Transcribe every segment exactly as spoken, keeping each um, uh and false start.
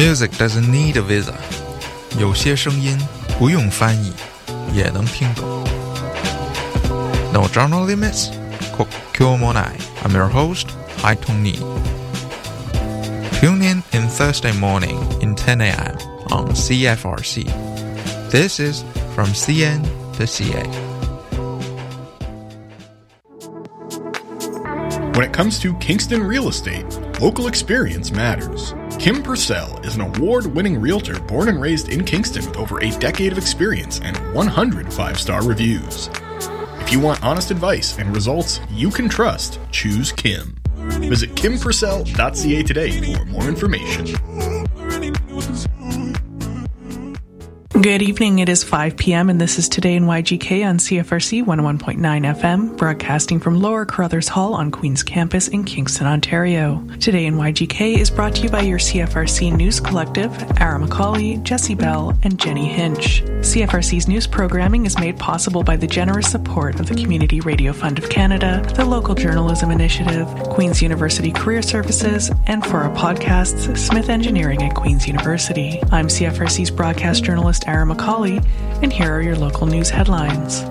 Music doesn't need a visa. 有些声音不用翻译也能听懂。No journal limits? 今日もない。I'm your host, Haitong Ni. Tune in in Thursday morning in ten a.m. on C F R C. This is From C N to C A. When it comes to Kingston real estate, local experience matters. Kim Purcell is an award-winning realtor born and raised in Kingston with over a decade of experience and one hundred five-star reviews. If you want honest advice and results you can trust, choose Kim. Visit kim purcell dot c a today for more information. Good evening, it is five p.m. and this is Today in Y G K on C F R C one oh one point nine F M, broadcasting from Lower Carruthers Hall on Queen's Campus in Kingston, Ontario. Today in Y G K is brought to you by your C F R C News Collective, Ara McCauley, Jessie Bell, and Jenny Hinch. C F R C's news programming is made possible by the generous support of the Community Radio Fund of Canada, the Local Journalism Initiative, Queen's University Career Services, and for our podcasts, Smith Engineering at Queen's University. I'm C F R C's broadcast journalist Ara McCauley, and here are your local news headlines.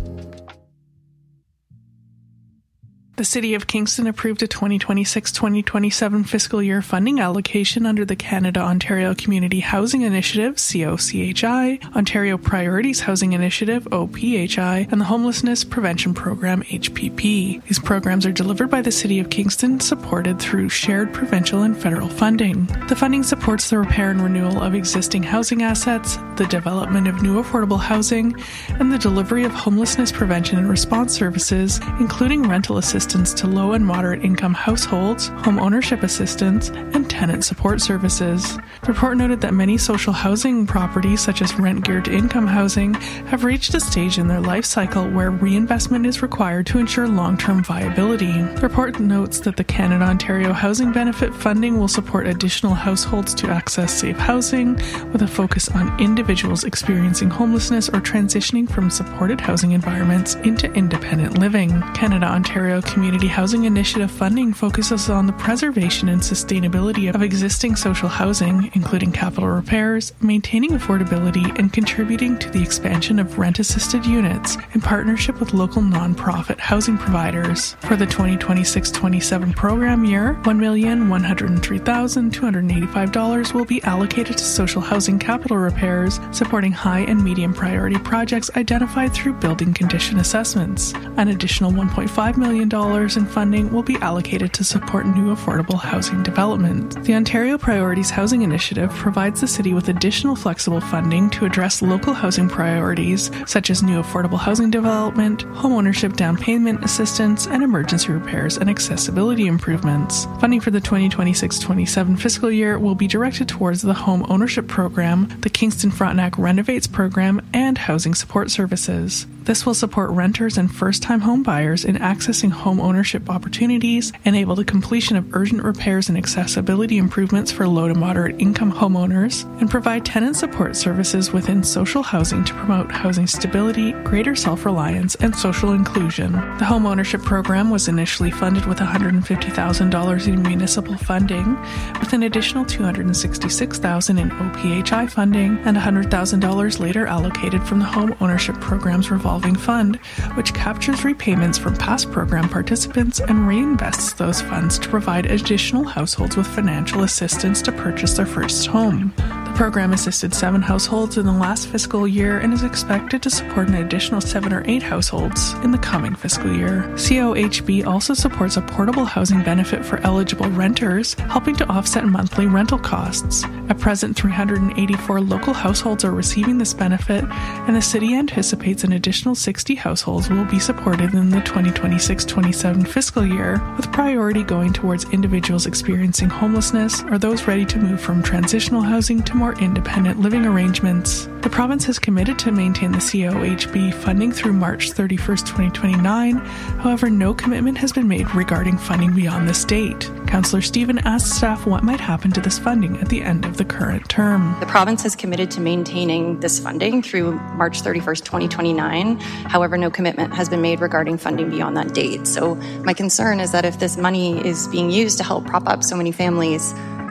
The City of Kingston approved a twenty twenty-six twenty twenty-seven fiscal year funding allocation under the Canada-Ontario Community Housing Initiative, C O C H I, Ontario Priorities Housing Initiative, O P H I, and the Homelessness Prevention Program, H P P. These programs are delivered by the City of Kingston, supported through shared provincial and federal funding. The funding supports the repair and renewal of existing housing assets, the development of new affordable housing, and the delivery of homelessness prevention and response services, including rental assistance to low and moderate income households, home ownership assistance, and tenant support services. The report noted that many social housing properties, such as rent-geared income housing, have reached a stage in their life cycle where reinvestment is required to ensure long-term viability. The report notes that the Canada-Ontario Housing Benefit funding will support additional households to access safe housing, with a focus on individuals experiencing homelessness or transitioning from supported housing environments into independent living. Canada-Ontario Community Housing Initiative funding focuses on the preservation and sustainability of existing social housing, including capital repairs, maintaining affordability, and contributing to the expansion of rent-assisted units in partnership with local non-profit housing providers. For the twenty twenty-six twenty-seven program year, one million one hundred three thousand two hundred eighty-five dollars will be allocated to social housing capital repairs, supporting high and medium priority projects identified through building condition assessments. An additional one point five million dollars in funding will be allocated to support new affordable housing development. The Ontario Priorities Housing Initiative provides the city with additional flexible funding to address local housing priorities such as new affordable housing development, homeownership down payment assistance, and emergency repairs and accessibility improvements. Funding for the twenty twenty-six twenty-seven fiscal year will be directed towards the home ownership program, the Kingston Frontenac Renovates program, and housing support services. This will support renters and first-time home buyers in accessing home ownership opportunities, enable the completion of urgent repairs and accessibility improvements for low to moderate income homeowners, and provide tenant support services within social housing to promote housing stability, greater self-reliance, and social inclusion. The home ownership program was initially funded with one hundred fifty thousand dollars in municipal funding, with an additional two hundred sixty-six thousand dollars in O P H I funding, and one hundred thousand dollars later allocated from the home ownership program's revolving fund, which captures repayments from past program participants and reinvests those funds to provide additional households with financial assistance to purchase their first home. The program assisted seven households in the last fiscal year and is expected to support an additional seven or eight households in the coming fiscal year. C O H B also supports a portable housing benefit for eligible renters, helping to offset monthly rental costs. At present, three hundred eighty-four local households are receiving this benefit, and the city anticipates an additional sixty households will be supported in the twenty twenty-six twenty-seven fiscal year, with priority going towards individuals experiencing homelessness or those ready to move from transitional housing to more independent living arrangements. The province has committed to maintain the C O H B funding through March thirty-first twenty twenty-nine. However, no commitment has been made regarding funding beyond this date. Councillor Stephen asked staff what might happen to this funding at the end of the current term. The province has committed to maintaining this funding through March thirty-first twenty twenty-nine. However, no commitment has been made regarding funding beyond that date. So my concern is that if this money is being used to help prop up so many families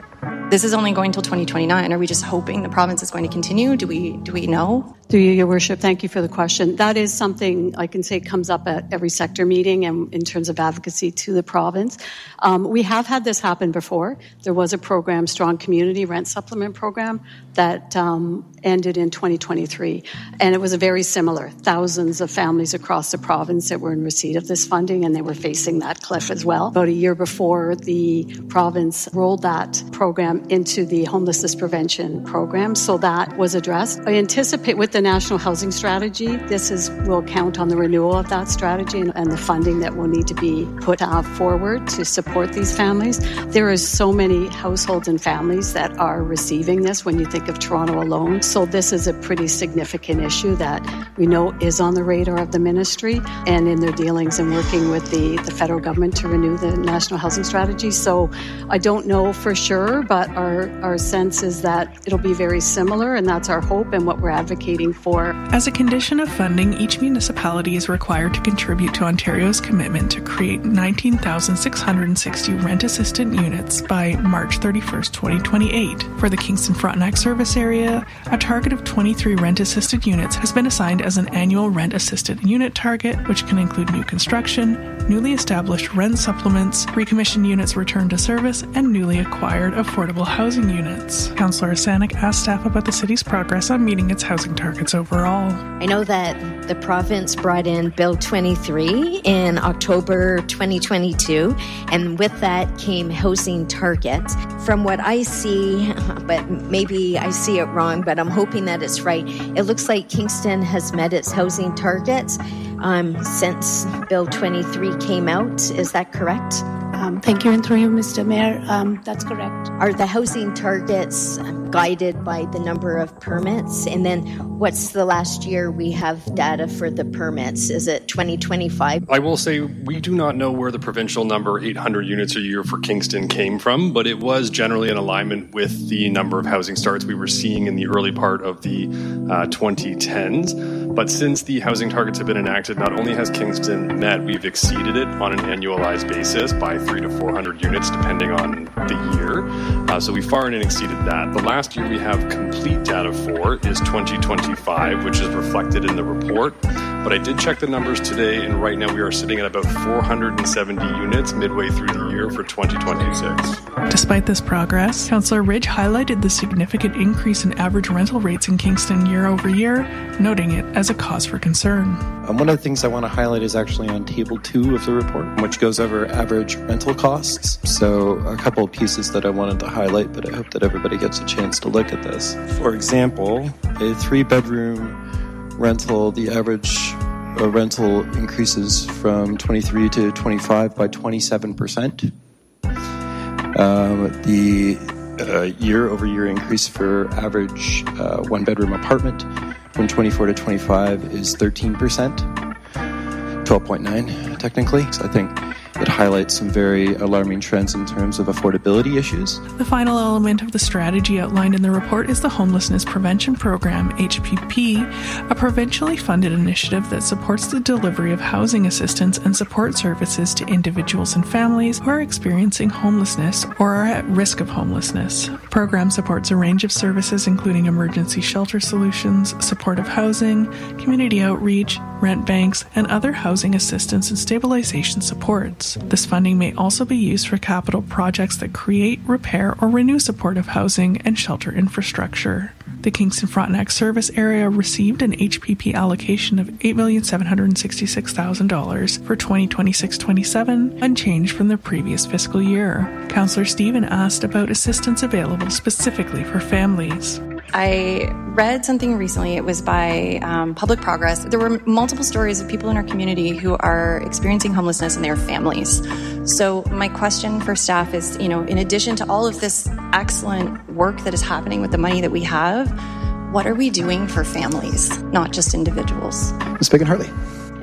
This is only going till twenty twenty-nine. Are we just hoping the province is going to continue? Do we do we know? Through you, Your Worship, thank you for the question. That is something I can say comes up at every sector meeting and in terms of advocacy to the province. Um, we have had this happen before. There was a program, Strong Community Rent Supplement Program, that um, ended in twenty twenty-three. And it was a very similar. Thousands of families across the province that were in receipt of this funding, and they were facing that cliff as well. About a year before, the province rolled that program into the homelessness prevention program, so that was addressed. I anticipate with the National Housing Strategy, this is will count on the renewal of that strategy and, and the funding that will need to be put uh, forward to support these families. There is so many households and families that are receiving this when you think of Toronto alone. So this is a pretty significant issue that we know is on the radar of the ministry and in their dealings and working with the, the federal government to renew the National Housing Strategy. So I don't know for sure, but our, our sense is that it'll be very similar, and that's our hope and what we're advocating for. As a condition of funding, each municipality is required to contribute to Ontario's commitment to create nineteen thousand six hundred sixty rent-assisted units by March thirty-first, twenty twenty-eight. For the Kingston Frontenac service area, a target of twenty-three rent-assisted units has been assigned as an annual rent-assisted unit target, which can include new construction, newly established rent supplements, recommissioned units returned to service, and newly acquired affordable housing units. Councillor Asanik asked staff about the city's progress on meeting its housing targets overall. I know that the province brought in Bill twenty-three in October twenty twenty-two, and with that came housing targets. From what I see, but maybe I see it wrong, but I'm hoping that it's right, it looks like Kingston has met its housing targets um, since Bill twenty-three came out. Is that correct? Um, thank you, and through you, Mister Mayor. Um, that's correct. Are the housing targets guided by the number of permits? And then what's the last year we have data for the permits? Is it twenty twenty-five? I will say we do not know where the provincial number eight hundred units a year for Kingston came from, but it was generally in alignment with the number of housing starts we were seeing in the early part of the uh, twenty tens. But since the housing targets have been enacted, not only has Kingston met, we've exceeded it on an annualized basis by three to four hundred units, depending on the year. Uh, so we far and exceeded that. The last year we have complete data for is twenty twenty-five, which is reflected in the report. But I did check the numbers today, and right now we are sitting at about four hundred seventy units midway through the year for twenty twenty-six. Despite this progress, Councillor Ridge highlighted the significant increase in average rental rates in Kingston year over year, noting it as a cause for concern. Um, one of the things I want to highlight is actually on table two of the report, which goes over average rental costs. So a couple of pieces that I wanted to highlight, but I hope that everybody gets a chance to look at this. For example, a three-bedroom rental, the average uh, rental increases from twenty-three to twenty-five by twenty-seven percent. Um, the uh, year-over-year increase for average uh, one-bedroom apartment from twenty-four to twenty-five is thirteen percent, twelve point nine technically. So I think it highlights some very alarming trends in terms of affordability issues. The final element of the strategy outlined in the report is the Homelessness Prevention Program, H P P, a provincially funded initiative that supports the delivery of housing assistance and support services to individuals and families who are experiencing homelessness or are at risk of homelessness. The program supports a range of services including emergency shelter solutions, supportive housing, community outreach, rent banks, and other housing assistance and stabilization supports. This funding may also be used for capital projects that create, repair, or renew supportive housing and shelter infrastructure. The Kingston Frontenac service area received an H P P allocation of eight million seven hundred sixty-six thousand dollars for twenty twenty-six twenty-seven, unchanged from the previous fiscal year. Councillor Stephen asked about assistance available specifically for families. I read something recently. It was by um, Public Progress. There were multiple stories of people in our community who are experiencing homelessness and their families. So my question for staff is, you know, in addition to all of this excellent work that is happening with the money that we have, what are we doing for families, not just individuals? Miz Megan Hartley.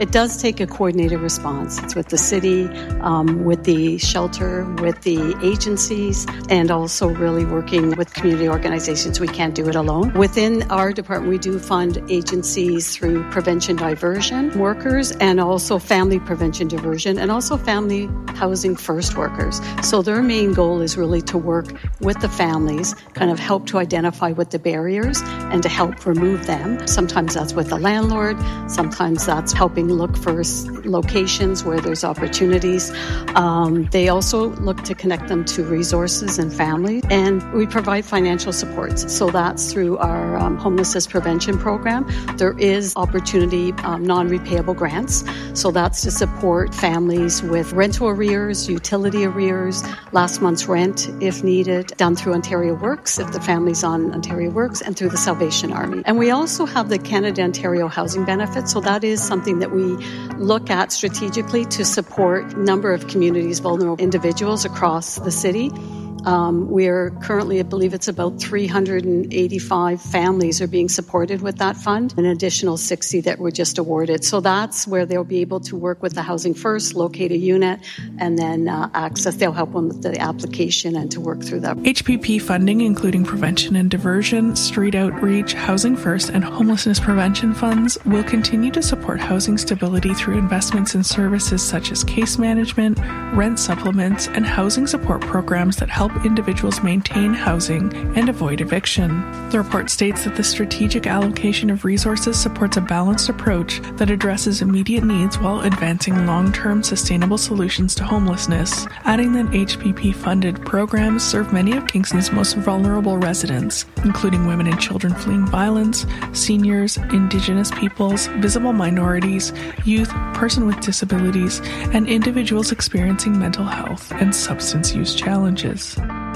It does take a coordinated response. It's with the city, um, with the shelter, with the agencies, and also really working with community organizations. We can't do it alone. Within our department, we do fund agencies through prevention diversion workers and also family prevention diversion and also family housing first workers. So their main goal is really to work with the families, kind of help to identify what the barriers and to help remove them. Sometimes that's with the landlord. Sometimes that's helping look for locations where there's opportunities. Um, they also look to connect them to resources and family. And we provide financial supports. So that's through our um, homelessness prevention program. There is opportunity um, non-repayable grants. So that's to support families with rental arrears, utility arrears, last month's rent if needed, done through Ontario Works if the family's on Ontario Works, and through the Salvation Army. And we also have the Canada-Ontario Housing Benefit. So that is something that we look at strategically to support a number of communities, vulnerable individuals across the city. Um, we are currently, I believe it's about three hundred eighty-five families are being supported with that fund, an additional sixty that were just awarded. So that's where they'll be able to work with the Housing First, locate a unit, and then uh, access. They'll help them with the application and to work through that. H P P funding, including prevention and diversion, street outreach, Housing First, and homelessness prevention funds, will continue to support housing stability through investments in services such as case management, rent supplements, and housing support programs that help individuals maintain housing and avoid eviction. The report states that the strategic allocation of resources supports a balanced approach that addresses immediate needs while advancing long-term sustainable solutions to homelessness, adding that H P P-funded programs serve many of Kingston's most vulnerable residents, including women and children fleeing violence, seniors, Indigenous peoples, visible minorities, youth, persons with disabilities, and individuals experiencing mental health and substance use challenges.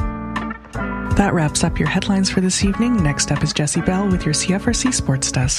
That wraps up your headlines for this evening. Next up is Jessie Bell with your C F R C Sports Desk.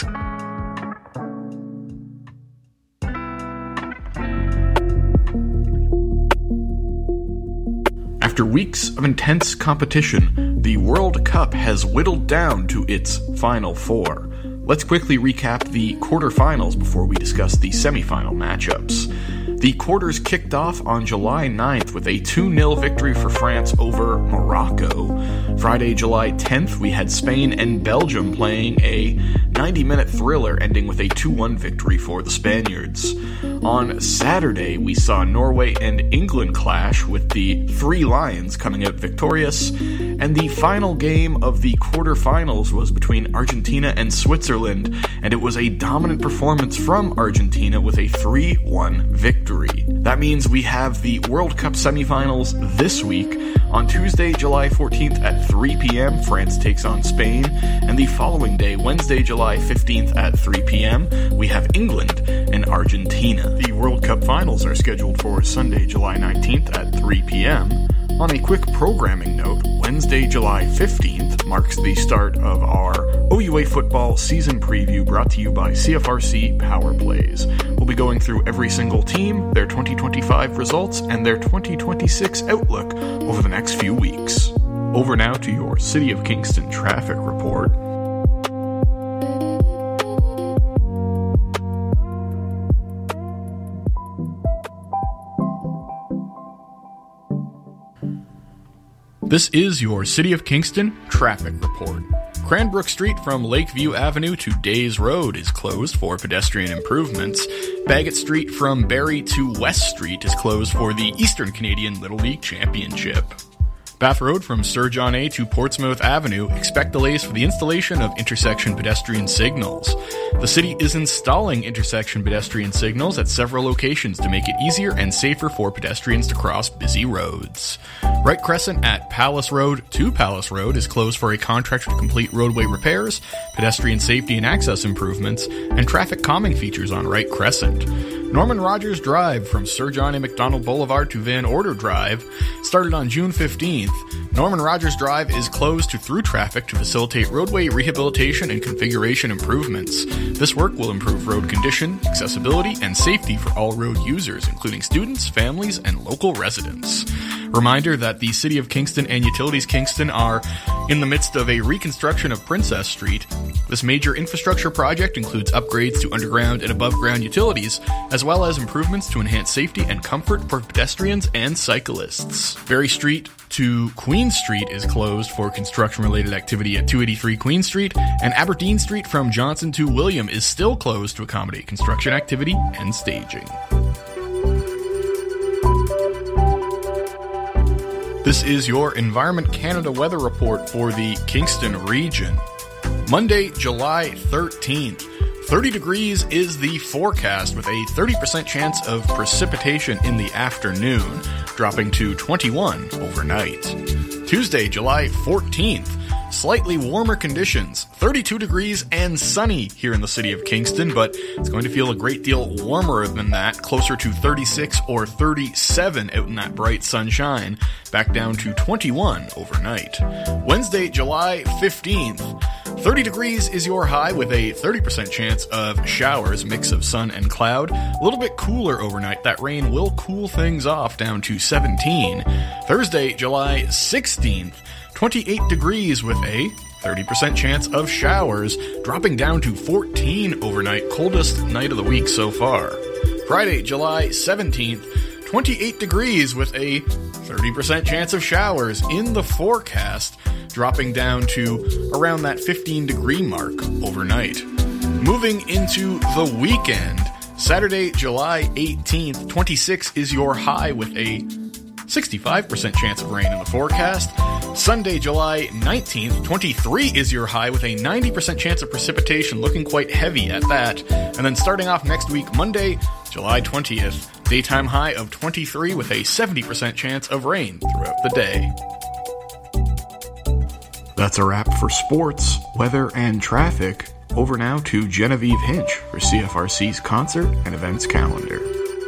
After weeks of intense competition, the World Cup has whittled down to its final four. Let's quickly recap the quarterfinals before we discuss the semifinal matchups. The quarters kicked off on July ninth with a two nil victory for France over Morocco. Friday, July tenth, we had Spain and Belgium playing a ninety-minute thriller ending with a two one victory for the Spaniards. On Saturday, we saw Norway and England clash with the Three Lions coming out victorious, and the final game of the quarterfinals was between Argentina and Switzerland, and it was a dominant performance from Argentina with a three one victory. That means we have the World Cup semifinals this week. On Tuesday, July fourteenth at three p.m., France takes on Spain, and the following day, Wednesday, July fifteenth at three p.m., we have England and Argentina. The World Cup finals are scheduled for Sunday, July nineteenth at three p.m. On a quick programming note, Wednesday, July fifteenth marks the start of our O U A football season preview brought to you by C F R C Power Plays. We'll be going through every single team, their twenty twenty-five results, and their twenty twenty-six outlook over the next few weeks. Over now to your City of Kingston traffic report. This is your City of Kingston traffic report. Cranbrook Street from Lakeview Avenue to Days Road is closed for pedestrian improvements. Bagot Street from Barrie to West Street is closed for the Eastern Canadian Little League Championship. Bath Road from Sir John A. to Portsmouth Avenue, expect delays for the installation of intersection pedestrian signals. The city is installing intersection pedestrian signals at several locations to make it easier and safer for pedestrians to cross busy roads. Wright Crescent at Palace Road to Palace Road is closed for a contractor to complete roadway repairs, pedestrian safety and access improvements, and traffic calming features on Wright Crescent. Norman Rogers Drive from Sir John A. Macdonald Boulevard to Van Order Drive started on June fifteenth. Norman Rogers Drive is closed to through traffic to facilitate roadway rehabilitation and configuration improvements. This work will improve road condition, accessibility, and safety for all road users, including students, families, and local residents. Reminder that the City of Kingston and Utilities Kingston are in the midst of a reconstruction of Princess Street. This major infrastructure project includes upgrades to underground and above-ground utilities, as well as improvements to enhance safety and comfort for pedestrians and cyclists. Berry Street to Queen Street is closed for construction-related activity at two eighty-three Queen Street, and Aberdeen Street from Johnson to William is still closed to accommodate construction activity and staging. This is your Environment Canada weather report for the Kingston region. Monday, July thirteenth. thirty degrees is the forecast with a thirty percent chance of precipitation in the afternoon, dropping to twenty-one overnight. Tuesday, July fourteenth. Slightly warmer conditions, thirty-two degrees and sunny here in the city of Kingston, but it's going to feel a great deal warmer than that, closer to thirty-six or thirty-seven out in that bright sunshine, back down to twenty-one overnight. Wednesday, July fifteenth. thirty degrees is your high with a thirty percent chance of showers, mix of sun and cloud. A little bit cooler overnight. That rain will cool things off down to seventeen. Thursday, July sixteenth. twenty-eight degrees with a thirty percent chance of showers, dropping down to fourteen overnight, coldest night of the week so far. Friday, July seventeenth, twenty-eight degrees with a thirty percent chance of showers in the forecast, dropping down to around that fifteen degree mark overnight. Moving into the weekend, Saturday, July eighteenth, twenty-six is your high with a sixty-five percent chance of rain in the forecast. Sunday, July nineteenth, twenty-three is your high with a ninety percent chance of precipitation, looking quite heavy at that. And then starting off next week, Monday, July twentieth, daytime high of twenty-three with a seventy percent chance of rain throughout the day. That's a wrap for sports, weather, and traffic. Over now to Genevieve Hinch for C F R C's concert and events calendar.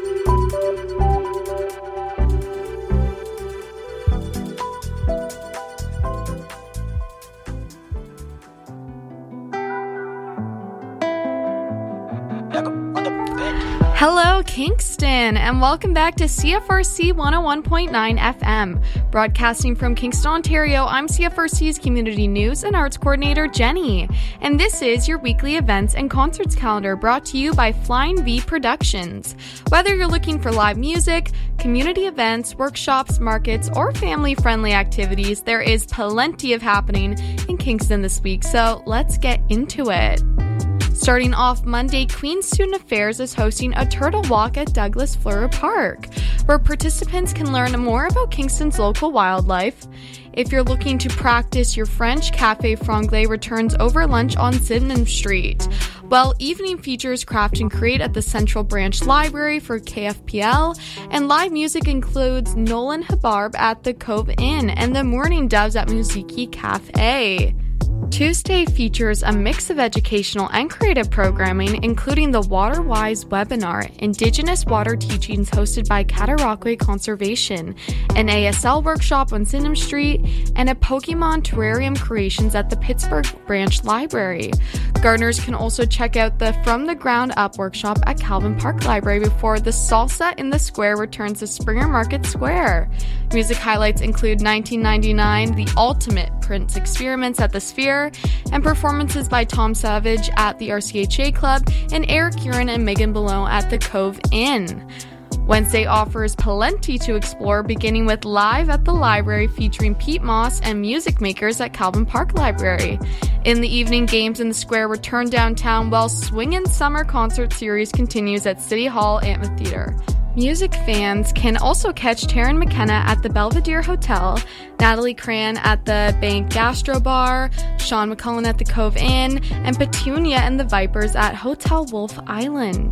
Hello, Kingston, and welcome back to C F R C one oh one point nine F M. Broadcasting from Kingston, Ontario, I'm C F R C's Community News and Arts Coordinator, Jenny. And this is your weekly events and concerts calendar brought to you by Flying V Productions. Whether you're looking for live music, community events, workshops, markets, or family-friendly activities, there is plenty of happening in Kingston this week, so let's get into it. Starting off Monday, Queen's Student Affairs is hosting a turtle walk at Douglas Fleur Park, where participants can learn more about Kingston's local wildlife. If you're looking to practice your French, Café Franglais returns over lunch on Sydenham Street, while evening features Craft and Create at the Central Branch Library for K F P L, and live music includes Nolan Habarb at the Cove Inn and the Morning Doves at Musiki Cafe. Tuesday features a mix of educational and creative programming, including the Water Wise webinar, Indigenous Water Teachings hosted by Cataraqui Conservation, an A S L workshop on Sydenham Street, and a Pokemon Terrarium Creations at the Pittsburgh Branch Library. Gardeners can also check out the From the Ground Up workshop at Calvin Park Library before the Salsa in the Square returns to Springer Market Square. Music highlights include nineteen ninety-nine, The Ultimate Prince Experiments at the Sphere, and performances by Tom Savage at the R C H A Club and Eric Urin and Megan Below at the Cove Inn. Wednesday offers plenty to explore, beginning with Live at the Library featuring Pete Moss and music makers at Calvin Park Library. In the evening, Games in the Square return downtown while Swingin' Summer Concert Series continues at City Hall Amphitheater. Music fans can also catch Taryn McKenna at the Belvedere Hotel, Natalie Cran at the Bank Gastro Bar, Sean McCullen at the Cove Inn, and Petunia and the Vipers at Hotel Wolf Island.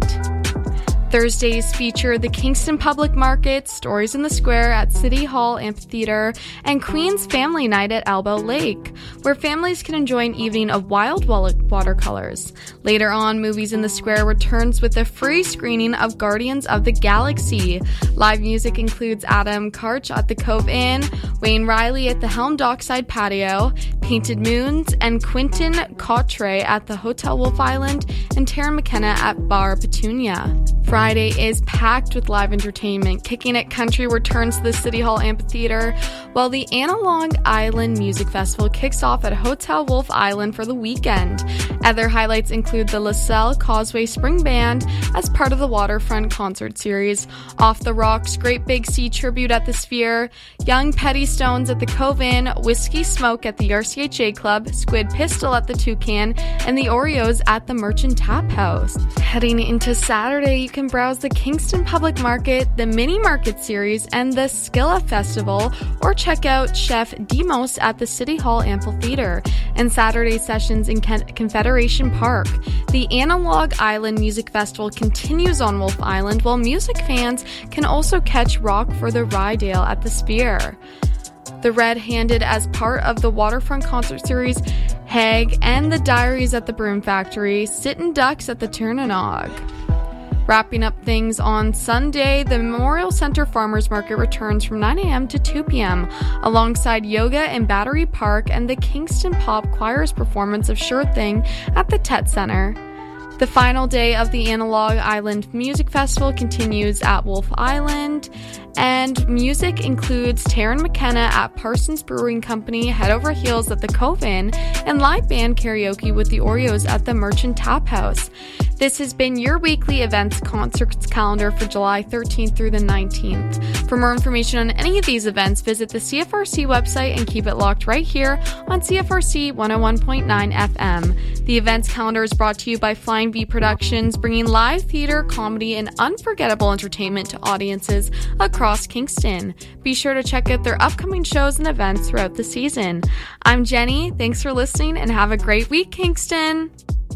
Thursdays feature the Kingston Public Market, Stories in the Square at City Hall Amphitheater, and Queen's Family Night at Elbow Lake. where families can enjoy an evening of wild watercolors. Later on, Movies in the Square returns with a free screening of Guardians of the Galaxy. Live music includes Adam Karch at the Cove Inn, Wayne Riley at the Helm Dockside Patio, Painted Moons, and Quentin Cotray at the Hotel Wolf Island, and Tara McKenna at Bar Petunia. Friday is packed with live entertainment. Kicking It Country returns to the City Hall Amphitheater, while the Analog Island Music Festival kicks off at Hotel Wolf Island for the weekend. Other highlights include the LaSalle Causeway Spring Band as part of the Waterfront concert series, Off the Rocks Great Big Sea Tribute at the Sphere, Young Petty Stones at the Cove Inn, Whiskey Smoke at the R C H A Club, Squid Pistol at the Toucan, and the Oreos at the Merchant Tap House. Heading into Saturday, you can browse the Kingston Public Market, the Mini Market Series, and the Skilla Festival, or check out Chef Demos at the City Hall Amphitheater, and Saturday sessions in Con- Confederation Park. The Analog Island Music Festival continues on Wolf Island, while music fans can also catch Rock for the Rydale at the Sphere. The Red Handed as part of the Waterfront concert series, Hague, and the Diaries at the Broom Factory, Sittin' Ducks at the Turnanog. Wrapping up things on Sunday, the Memorial Center Farmers Market returns from nine a.m. to two p.m. alongside yoga in Battery Park and the Kingston Pop Choir's performance of Sure Thing at the Tet Center. The final day of the Analog Island Music Festival continues at Wolf Island, and music includes Taryn McKenna at Parsons Brewing Company, Head Over Heels at the Cove Inn, and live band karaoke with the Oreos at the Merchant Tap House. This has been your weekly events concerts calendar for July thirteenth through the nineteenth. For more information on any of these events, visit the C F R C website and keep it locked right here on C F R C one oh one point nine F M. The events calendar is brought to you by Flying V Productions, bringing live theater, comedy, and unforgettable entertainment to audiences across Kingston. Be sure to check out their upcoming shows and events throughout the season. I'm Jenny. Thanks for listening and have a great week, Kingston.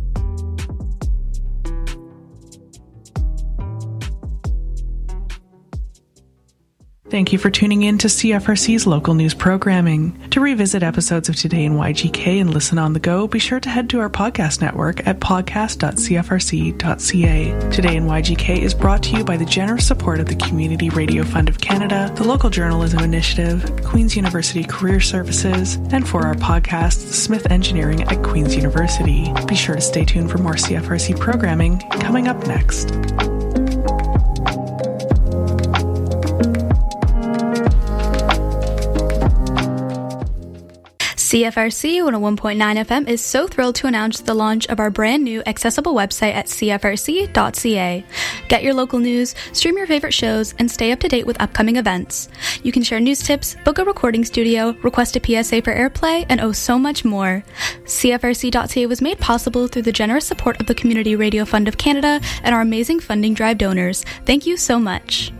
Thank you for tuning in to C F R C's local news programming. To revisit episodes of Today in Y G K and listen on the go, be sure to head to our podcast network at podcast dot c f r c dot c a. Today in Y G K is brought to you by the generous support of the Community Radio Fund of Canada, the Local Journalism Initiative, Queen's University Career Services, and for our podcast, Smith Engineering at Queen's University. Be sure to stay tuned for more C F R C programming coming up next. C F R C one oh one point nine F M is so thrilled to announce the launch of our brand new accessible website at c f r c dot c a. Get your local news, stream your favorite shows, and stay up to date with upcoming events. You can share news tips, book a recording studio, request a P S A for airplay, and oh so much more. C F R C dot c a was made possible through the generous support of the Community Radio Fund of Canada and our amazing funding drive donors. Thank you so much.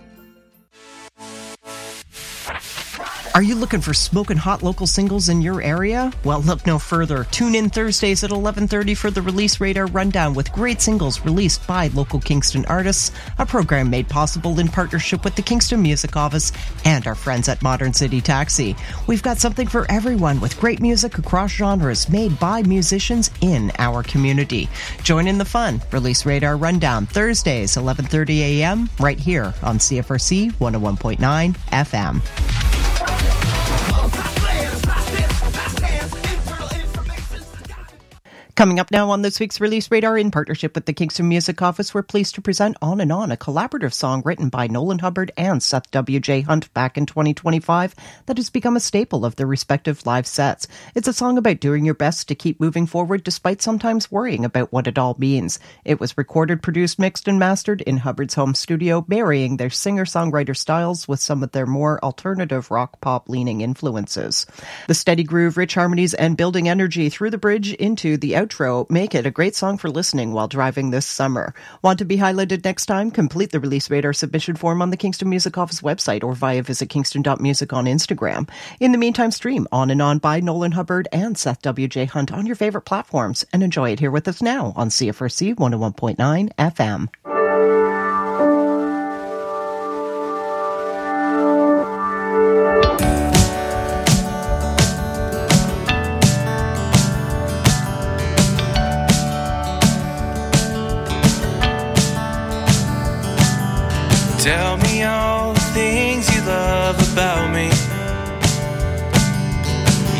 Are you looking for smoking hot local singles in your area? Well, look no further. Tune in Thursdays at eleven thirty for the Release Radar Rundown with great singles released by local Kingston artists, a program made possible in partnership with the Kingston Music Office and our friends at Modern City Taxi. We've got something for everyone with great music across genres made by musicians in our community. Join in the fun. Release Radar Rundown, Thursdays, eleven thirty a.m. right here on C F R C one oh one point nine F M. Coming up now on this week's Release Radar, in partnership with the Kingston Music Office, we're pleased to present On and On, a collaborative song written by Nolan Hubbard and Seth W J Hunt back in twenty twenty-five that has become a staple of their respective live sets. It's a song about doing your best to keep moving forward despite sometimes worrying about what it all means. It was recorded, produced, mixed, and mastered in Hubbard's home studio, marrying their singer-songwriter styles with some of their more alternative rock-pop-leaning influences. The steady groove, rich harmonies, and building energy through the bridge into the outro make it a great song for listening while driving this summer. Want to be highlighted next time? Complete the Release Radar submission form on the Kingston Music Office website or via visit kingston dot music on Instagram. In the meantime, stream On and On by Nolan Hubbard and Seth W J Hunt on your favorite platforms and enjoy it here with us now on C F R C one oh one point nine F M.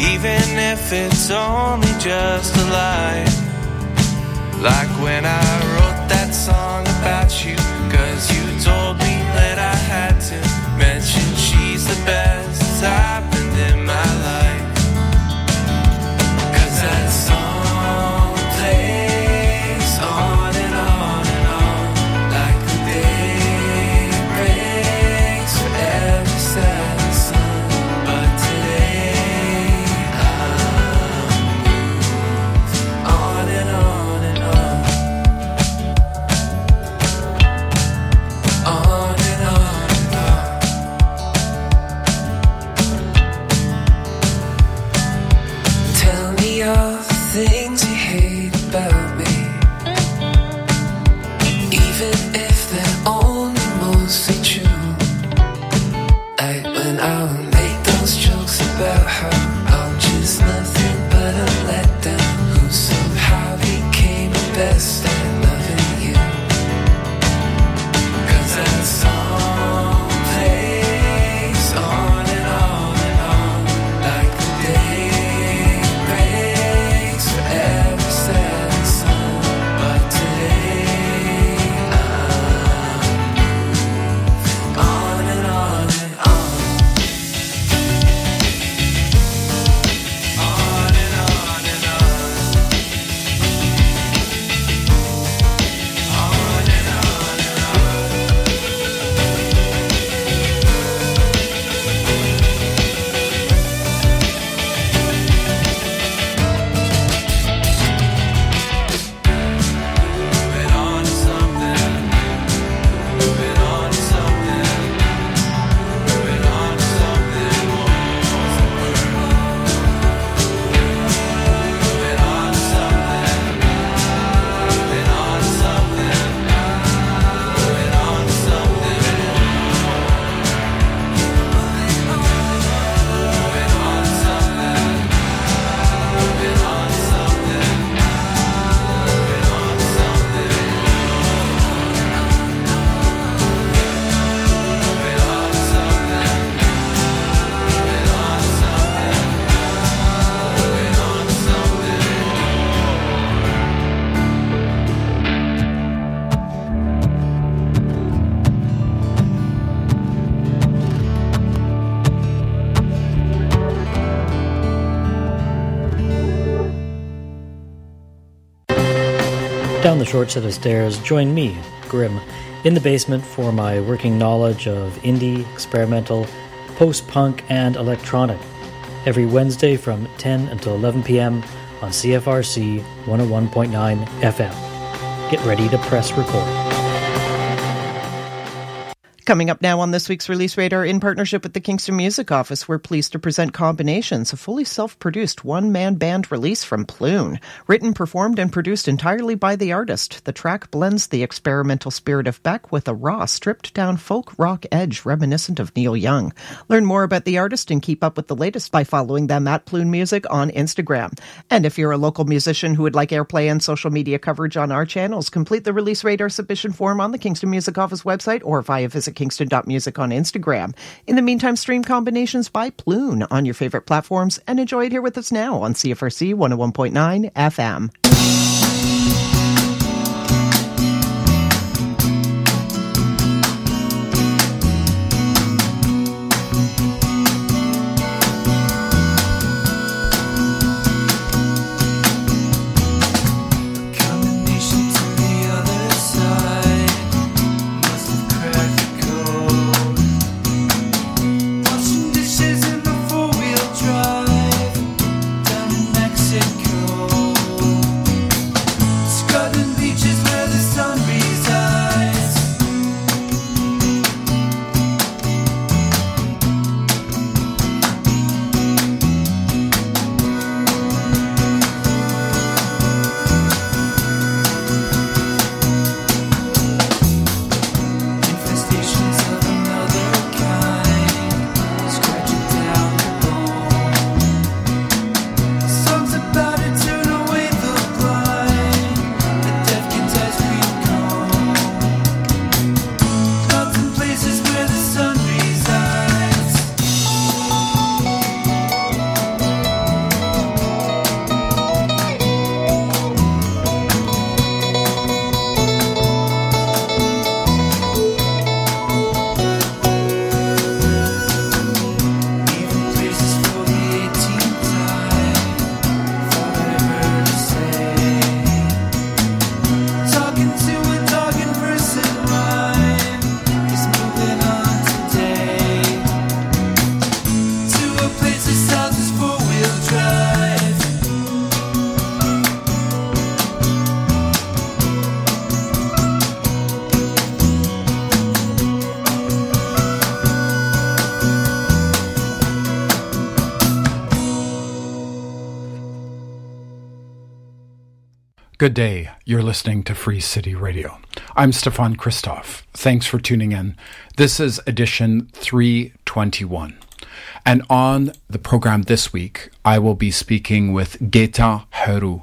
even if it's only just a line. Like when I wrote that song about you, 'cause you told me that I had to mention she's the best that's happened in my life. 'Cause that song plays on and on and on, like the day breaks for every setting sun. But today I'm on and on and on, on and on and on. Tell me all the things you hate about me, even if they're only mostly true. Like when I'll make those jokes about how I'm just nothing but a letdown, who somehow became the best at loving you. 'Cause that song plays on and on and on, like the day breaks for every setting sun. But today I'm on and on and on, on and on and on, on and on and on. Moving on to something, moving on to something, moving on to something more. Moving on to something, moving on to something, moving on to something more. Moving on to something, moving on to something, moving on to something moving on to something, moving on to something, moving on to something Down the short set of stairs, join me, Grim, in the basement for my working knowledge of indie, experimental, post-punk, and electronic, every Wednesday from ten until eleven p.m. on C F R C one oh one point nine F M. Get ready to press record. Coming up now on this week's Release Radar, in partnership with the Kingston Music Office, we're pleased to present Combinations, a fully self-produced one-man band release from Plume. Written, performed, and produced entirely by the artist, the track blends the experimental spirit of Beck with a raw, stripped-down folk rock edge reminiscent of Neil Young. Learn more about the artist and keep up with the latest by following them at Plume Music on Instagram. And if you're a local musician who would like airplay and social media coverage on our channels, complete the Release Radar submission form on the Kingston Music Office website or via visit kingston dot music on Instagram. In the meantime, stream Combinations by Plume on your favorite platforms and enjoy it here with us now on C F R C one oh one point nine F M. Mexico. Good day. You're listening to Free City Radio. I'm Stefan Christoff. Thanks for tuning in. This is edition three twenty-one. And on the program this week, I will be speaking with Gaetan Heroux.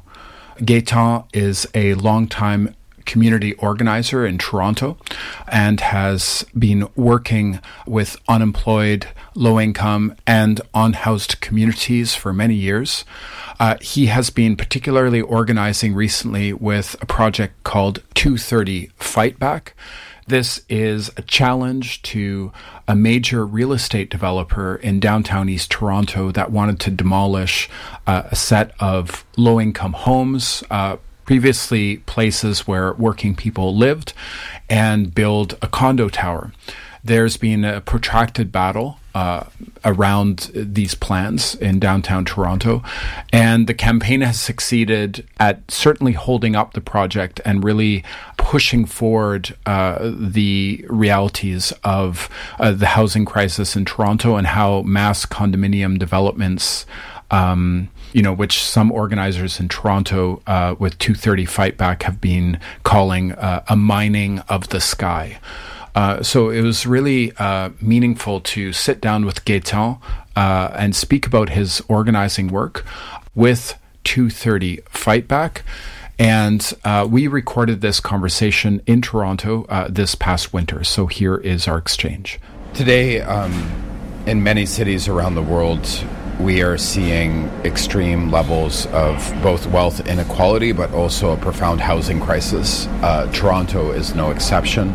Gaetan is a longtime community organizer in Toronto and has been working with unemployed, low-income, and unhoused communities for many years. Uh, he has been particularly organizing recently with a project called two thirty Fight Back. This is a challenge to a major real estate developer in downtown East Toronto that wanted to demolish uh, a set of low-income homes, uh, previously places where working people lived, and build a condo tower. There's been a protracted battle uh, around these plans in downtown Toronto, and the campaign has succeeded at certainly holding up the project and really pushing forward uh, the realities of uh, the housing crisis in Toronto and how mass condominium developments Um, you know, which some organizers in Toronto uh, with two thirty Fight Back have been calling uh, a mining of the sky. Uh, so it was really uh, meaningful to sit down with Gaetan uh, and speak about his organizing work with two thirty Fight Back. And uh, we recorded this conversation in Toronto uh, this past winter. So here is our exchange. Today, um, in many cities around the world, we are seeing extreme levels of both wealth inequality, but also a profound housing crisis. Uh, Toronto is no exception.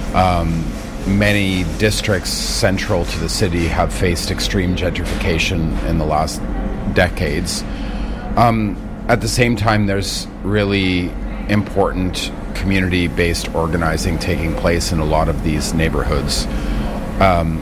Um, many districts central to the city have faced extreme gentrification in the last decades. Um, at the same time, there's really important community-based organizing taking place in a lot of these neighborhoods. Um,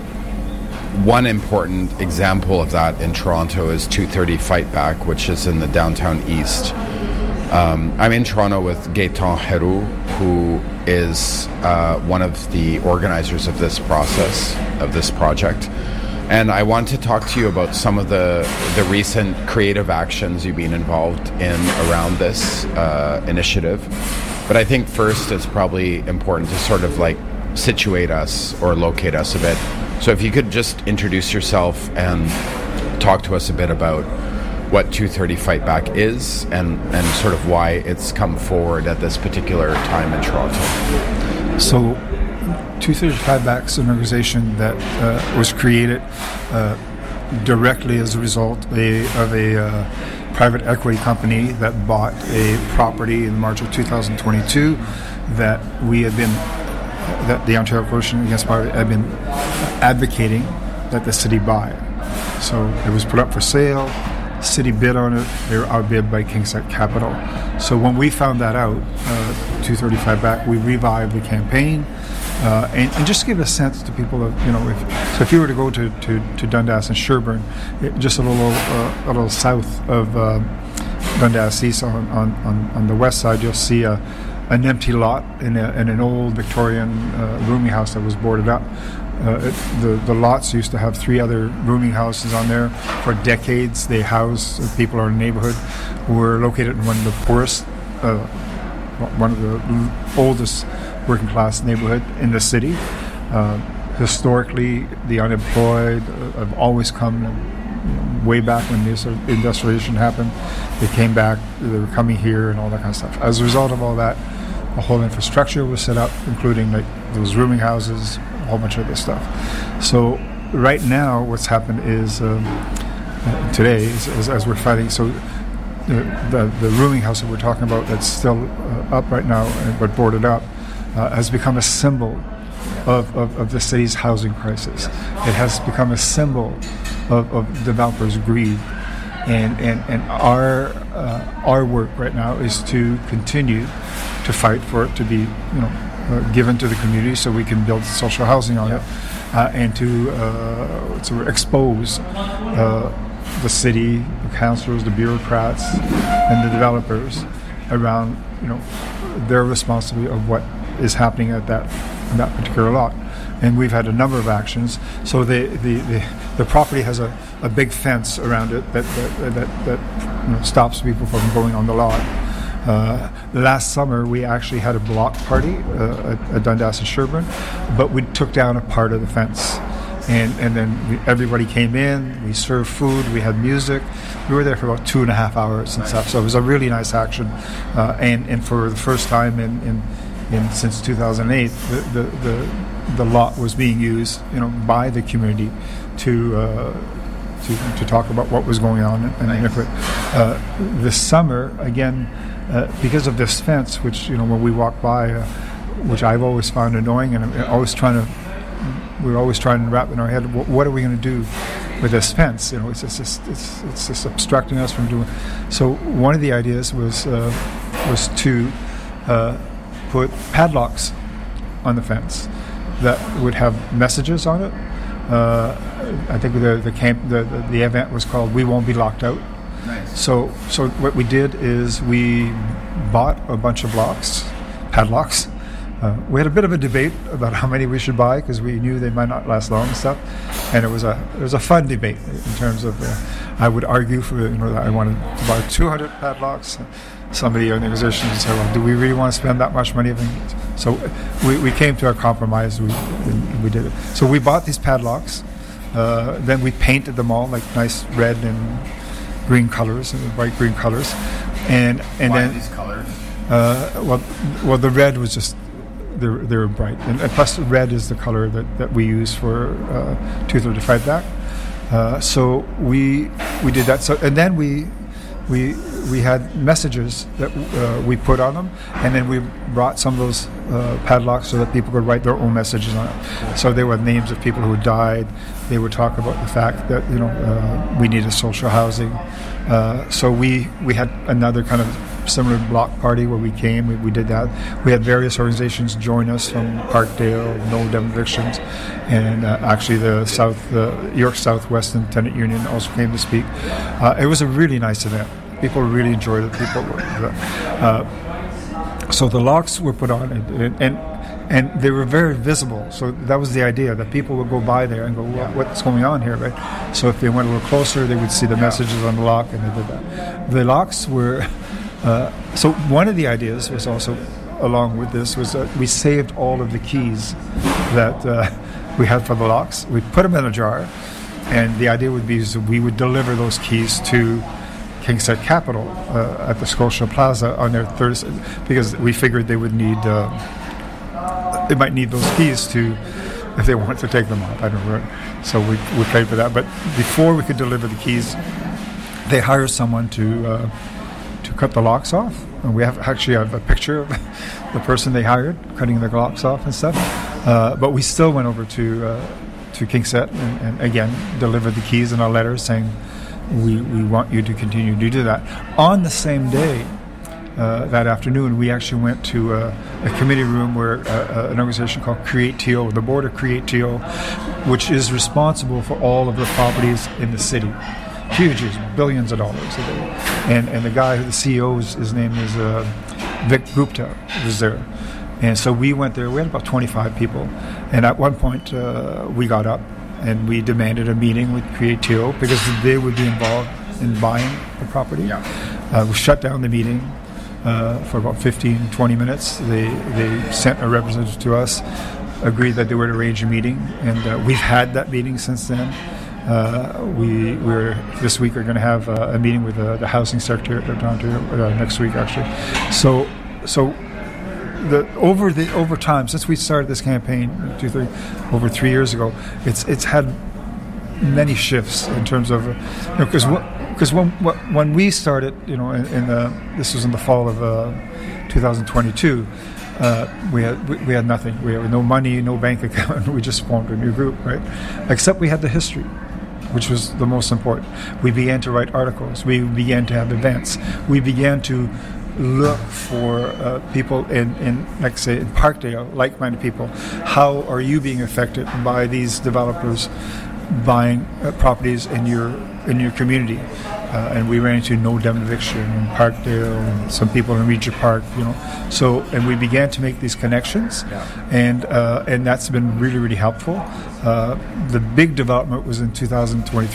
One important example of that in Toronto is two thirty Fight Back, which is in the downtown east. Um, I'm in Toronto with Gaetan Heroux, who is uh, one of the organizers of this process, of this project. And I want to talk to you about some of the, the recent creative actions you've been involved in around this uh, initiative. But I think first it's probably important to sort of like situate us or locate us a bit. So if you could just introduce yourself and talk to us a bit about what two thirty Fight Back is and, and sort of why it's come forward at this particular time in Toronto. So two thirty Fight Back is an organization that uh, was created uh, directly as a result a, of a uh, private equity company that bought a property in March of two thousand twenty-two that we had been that the Ontario Coalition Against Poverty had been advocating that the city buy it. So it was put up for sale, city bid on it, they were outbid by KingSett Capital. So when we found that out, uh, two thirty Fight Back, we revived the campaign uh, and, and just give a sense to people of, you know, if, so if you were to go to, to, to Dundas and Sherbourne, it, just a little uh, a little south of uh, Dundas East on, on, on, on the west side, you'll see a an empty lot in, a, in an old Victorian uh, rooming house that was boarded up. Uh, it, the, the lots used to have three other rooming houses on there. For decades, they housed people in the neighborhood who were located in one of the poorest, uh, one of the oldest working class neighborhood in the city. Uh, historically, the unemployed uh, have always come way back when this industrialization happened. They came back, they were coming here and all that kind of stuff. As a result of all that, a whole infrastructure was set up, including like those rooming houses, a whole bunch of other stuff. So right now, what's happened is um, uh, today, is, is, as we're fighting, so the, the the rooming house that we're talking about that's still uh, up right now, but boarded up, uh, has become a symbol of, of, of the city's housing crisis. It has become a symbol of, of developers' greed. And, and, and our uh, our work right now is to continue to fight for it to be, you know, uh, given to the community so we can build social housing on yeah. it, uh, and to uh, to expose uh, the city, the councillors, the bureaucrats, and the developers around, you know, their responsibility of what is happening at that that particular lot. And we've had a number of actions. So the the, the, the property has a, a big fence around it that that, that, that you know, stops people from going on the lot. Uh, last summer, we actually had a block party uh, at, at Dundas and Sherbourne, but we took down a part of the fence. And and then we, everybody came in, we served food, we had music. We were there for about two and a half hours and nice. stuff. So it was a really nice action. Uh, and, and for the first time in, in, in since two thousand eight, the, the, the, the lot was being used, you know, by the community to uh, to, to talk about what was going on. And, and uh, this summer, again, uh, because of this fence, which, you know, when we walk by, uh, which I've always found annoying, and I'm always trying to we're always trying to wrap in our head, what, what are we going to do with this fence? You know, it's just, it's, it's, it's just obstructing us from doing. So one of the ideas was uh, was to uh, put padlocks on the fence that would have messages on it. Uh, I think the the camp the, the the event was called "We Won't Be Locked Out." Nice. So so what we did is we bought a bunch of blocks, padlocks. Uh, we had a bit of a debate about how many we should buy because we knew they might not last long and stuff, and it was a it was a fun debate in terms of uh, I would argue for you know that I wanted to buy two hundred padlocks. Somebody in the organization said, "Well, do we really want to spend that much money?" So we, we came to a compromise. We we did it. So we bought these padlocks. Uh, then we painted them all like nice red and green colors and bright green colors, and and Why then these colors? Uh, well, well, the red was just. They're, they're bright, and, and plus red is the color that, that we use for uh, two thirty-five back. Uh, so we we did that. So and then we we we had messages that uh, we put on them, and then we brought some of those uh, padlocks so that people could write their own messages on it. So there were names of people who died. They would talk about the fact that you know uh, we needed social housing. Uh, so we we had another kind of similar block party where we came, we, we did that. We had various organizations join us from Parkdale, No Dem Evictions, and uh, actually the South, the York Southwestern Tenant Union also came to speak. Uh, it was a really nice event. People really enjoyed it. People, uh, so the locks were put on, and, and and they were very visible. So that was the idea, that people would go by there and go, well, what's going on here, right? So if they went a little closer, they would see the messages on the lock, and they did that. The locks were. Uh, so one of the ideas was also, along with this, was that we saved all of the keys that uh, we had for the locks. We put them in a jar, and the idea would be is that we would deliver those keys to Kingset Capital uh, at the Scotia Plaza on their Thursday, because we figured they would need, uh, they might need those keys to, if they wanted to take them off. I don't know. So we we paid for that. But before we could deliver the keys, they hired someone to. Uh, to cut the locks off, and we have actually have a picture of the person they hired cutting the locks off and stuff. Uh, but we still went over to uh, to Kingset and, and again delivered the keys in a letter saying we we want you to continue to do that. On the same day, uh, that afternoon, we actually went to a, a committee room where uh, an organization called Create T O, the board of Create T O, which is responsible for all of the properties in the city. Huge, billions of dollars a day. And and the guy, the C E O, his name is uh, Vic Gupta, was there. And so we went there. We had about twenty-five people. And at one point, uh, we got up and we demanded a meeting with Create T O because they would be involved in buying the property. Yeah. Uh, we shut down the meeting uh, for about fifteen, twenty minutes. They, they sent a representative to us, agreed that they would arrange a meeting. And uh, we've had that meeting since then. Uh, we we're this week are going to have uh, a meeting with uh, the housing secretary at Toronto uh, next week actually. So so the over the over time since we started this campaign two, three, over three years ago, it's it's had many shifts in terms of because you know, because when when we started, you know, in, in the, this was in the fall of uh, two thousand twenty-two. Uh, we had we, we had nothing. We had no money, no bank account. We just formed a new group, right? Except we had the history, which was the most important. We began to write articles. We began to have events. We began to look for uh, people in, in, like say, in Parkdale, like-minded people. How are you being affected by these developers buying uh, properties in your in your community? Uh, and we ran into No Dem Eviction in Parkdale, and some people in Regent Park, you know. So, and we began to make these connections, yeah. and uh, and that's been really, really helpful. Uh, the big development was in two thousand twenty-three,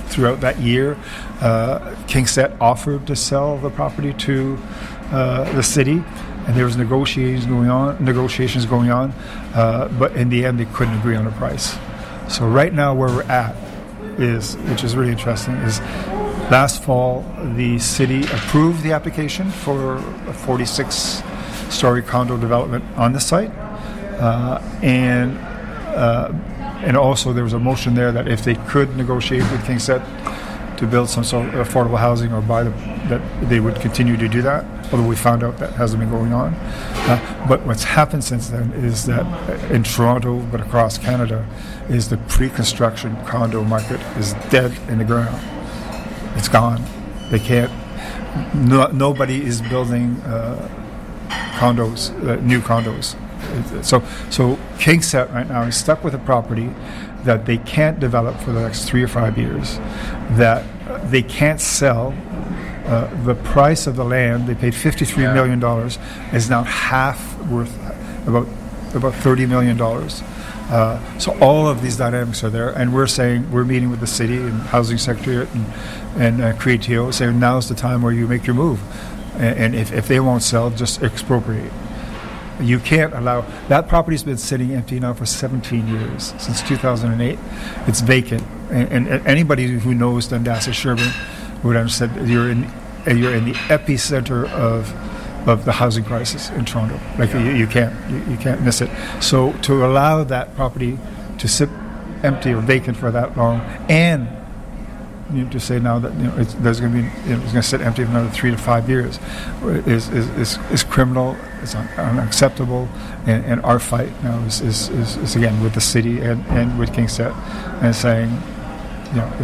throughout that year. Uh, KingSett offered to sell the property to uh, the city, and there was negotiations going on. Negotiations going on, uh, but in the end, they couldn't agree on a price. So right now, where we're at is, which is really interesting, is last fall the city approved the application for a forty-six story condo development on the site, uh, and uh, and also there was a motion there that if they could negotiate with KingSett to build some sort of affordable housing or buy the, that they would continue to do that, although we found out that hasn't been going on. Uh, but what's happened since then is that in Toronto, but across Canada, is the pre-construction condo market is dead in the ground. It's gone. They can't, no, nobody is building uh, condos, uh, new condos. So, so KingSett right now is stuck with a property that they can't develop for the next three or five years, that uh, they can't sell. Uh, the price of the land, they paid fifty-three yeah. million dollars, is now half worth, about about thirty million dollars. Uh, so all of these dynamics are there, and we're saying, we're meeting with the city and Housing Secretariat and, and uh, Creatio, saying now's the time where you make your move. And, and if, if they won't sell, just expropriate. You can't allow, that property's been sitting empty now for seventeen years, since two thousand eight. It's vacant. And, and, and anybody who knows Dundas and Sherbourne would understand you're in you're in the epicenter of of the housing crisis in Toronto. Like yeah. you, you can't you, you can't miss it. So to allow that property to sit empty or vacant for that long, and you know, to say now that you know it's, there's going to be you know, it's going to sit empty for another three to five years is is is, is criminal. It's un- unacceptable. And, and our fight now is is, is is again with the city and, and with KingSett, and saying, you know,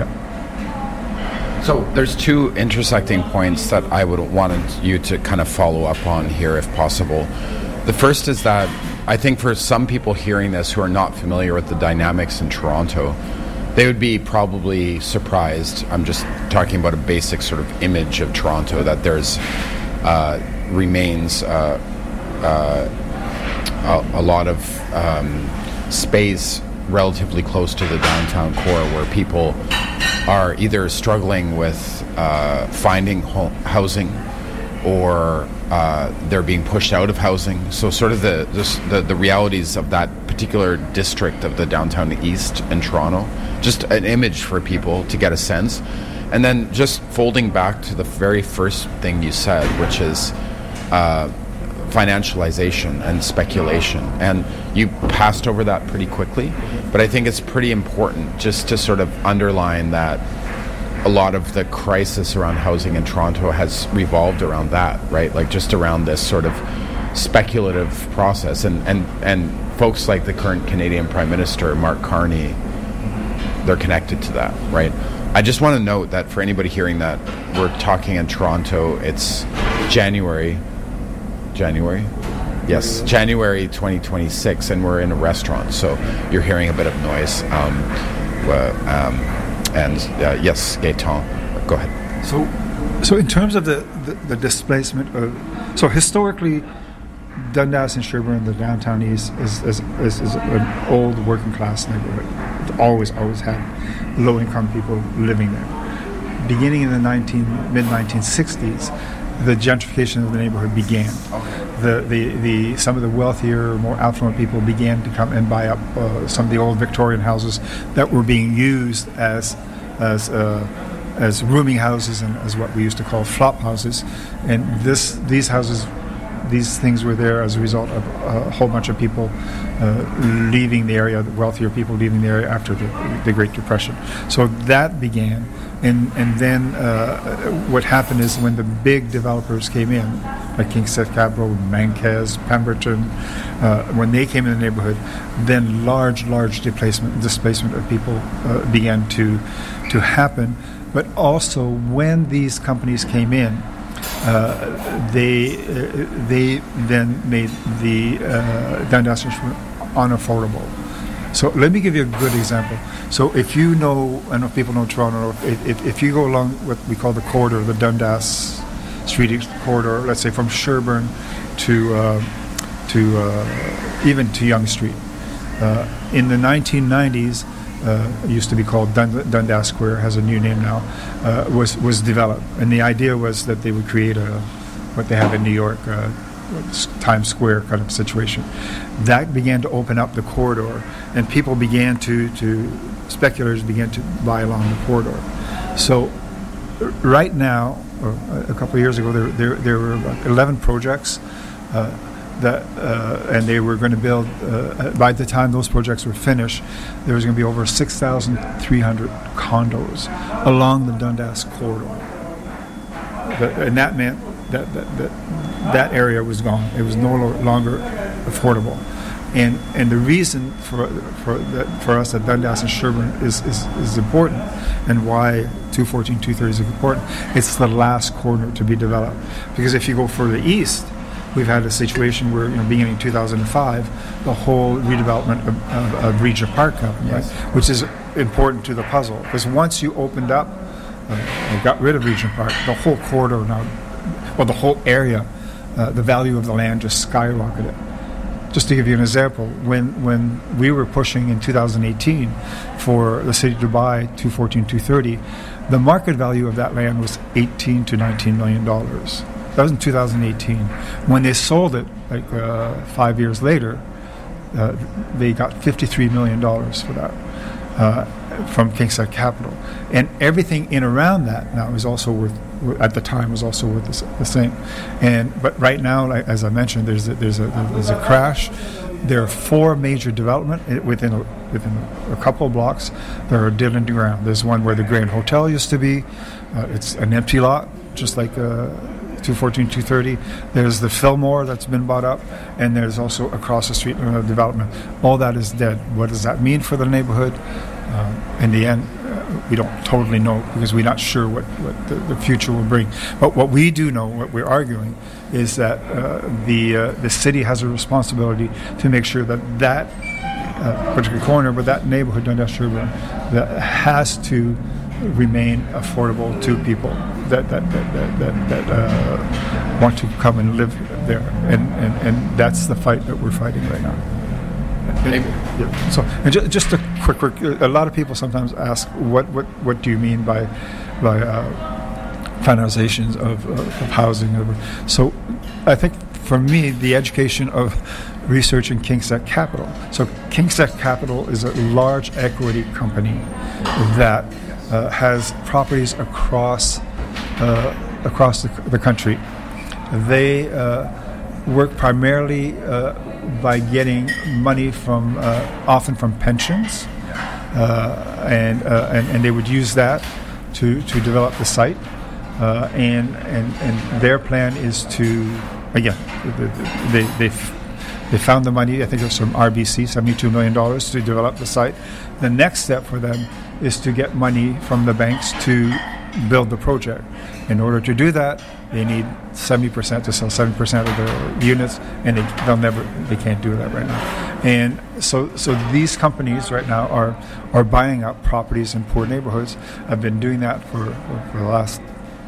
yeah. So there's two intersecting points that I would wanted you to kind of follow up on here, if possible. The first is that I think for some people hearing this who are not familiar with the dynamics in Toronto, they would be probably surprised. I'm just talking about a basic sort of image of Toronto, that there's uh, remains uh, uh, a, a lot of um, space relatively close to the downtown core where people are either struggling with uh, finding ho- housing or uh, they're being pushed out of housing. So sort of the, the the realities of that particular district of the downtown east in Toronto, just an image for people to get a sense. And then just folding back to the very first thing you said, which is uh, financialization and speculation. And you passed over that pretty quickly, but I think it's pretty important just to sort of underline that a lot of the crisis around housing in Toronto has revolved around that, right? Like just around this sort of speculative process. And, and, and folks like the current Canadian Prime Minister, Mark Carney, they're connected to that, right? I just want to note that for anybody hearing that, we're talking in Toronto, it's January, January? Yes, January twenty twenty-six, and we're in a restaurant, so you're hearing a bit of noise. Um, uh, um, and uh, yes, Gaetan, go ahead. So, so in terms of the, the, the displacement of, so historically, Dundas and Sherbourne, the downtown east, is, is, is, is an old working class neighborhood. It's always, always had low-income people living there. Beginning in the nineteen, mid nineteen sixties, the gentrification of the neighborhood began. The, the, the some of the wealthier, more affluent people began to come and buy up uh, some of the old Victorian houses that were being used as as uh, as rooming houses and as what we used to call flop houses. And this these houses, these things were there as a result of a whole bunch of people uh, leaving the area, the wealthier people leaving the area after the, the Great Depression. So that began. And and then uh, what happened is when the big developers came in, like KingSett Capital, Manquez, Pemberton, uh, when they came in the neighborhood, then large, large displacement displacement of people uh, began to to happen. But also when these companies came in, uh, they uh, they then made the uh, Dundas unaffordable. So let me give you a good example. So if you know, I know people know Toronto, if, if, if you go along what we call the corridor, the Dundas Street corridor, let's say from Sherbourne to uh, to uh, even to Yonge Street, uh, in the nineteen nineties, uh, it used to be called Dund- Dundas Square, has a new name now, uh, was was developed. And the idea was that they would create a what they have in New York, uh, Times Square kind of situation. That began to open up the corridor, and people began to, to speculators began to buy along the corridor. So right now, or a couple of years ago, there there, there were about eleven projects uh, that, uh, and they were going to build. Uh, by the time those projects were finished, there was going to be over six thousand three hundred condos along the Dundas corridor, the, and that meant that that, that that area was gone. It was no longer affordable. And and the reason for for that for us at Dundas and Sherbourne is, is, is important, and why two fourteen, two thirty is important. It's the last corner to be developed, because if you go further east, we've had a situation where, you know, beginning in two thousand five, the whole redevelopment of, of, of Regent Park happened, yes. right? Which is important to the puzzle, because once you opened up, uh, got rid of Regent Park, the whole corridor now, well, the whole area, uh, the value of the land just skyrocketed. Just to give you an example, when when we were pushing in two thousand eighteen for the city to buy two fourteen, two thirty, the market value of that land was eighteen to nineteen million dollars. That was in two thousand eighteen. When they sold it, like uh, five years later, uh, they got fifty-three million dollars for that uh, from KingSett Capital, and everything in around that now is also worth. At the time was also worth the, the same, and but right now, like, as I mentioned, there's a, there's a there's a crash. There are four major development within a, within a couple of blocks that are dead in the ground. There's one where the Grand Hotel used to be. Uh, it's an empty lot, just like uh, two fourteen, two thirty. There's the Fillmore that's been bought up, and there's also across the street uh, development. All that is dead. What does that mean for the neighborhood? Uh, in the end, uh, we don't totally know, because we're not sure what, what the, the future will bring. But what we do know, what we're arguing, is that uh, the uh, the city has a responsibility to make sure that that uh, particular corner, but that neighborhood, Dundas Sherbourne, that has to remain affordable to people that that that that, that, that uh, want to come and live there, and, and and that's the fight that we're fighting right now. And, yeah. So, and just, just a quick, quick. A lot of people sometimes ask, "What, what, what do you mean by, by uh, finalizations of, uh, of housing?" So, I think for me, the education of research in KingSett Capital. So, KingSett Capital is a large equity company that uh, has properties across uh, across the, the country. They uh, work primarily uh, by getting money from, uh, often from pensions, uh, and, uh, and and they would use that to, to develop the site, uh, and and and their plan is to, again, they they they found the money. I think it was from R B C, seventy-two million dollars to develop the site. The next step for them is to get money from the banks to build the project. In order to do that, they need seventy percent to sell seventy percent of their units, and they, they'll never, they can't do that right now. And so, so these companies right now are are buying up properties in poor neighborhoods. I've been doing that for, for the last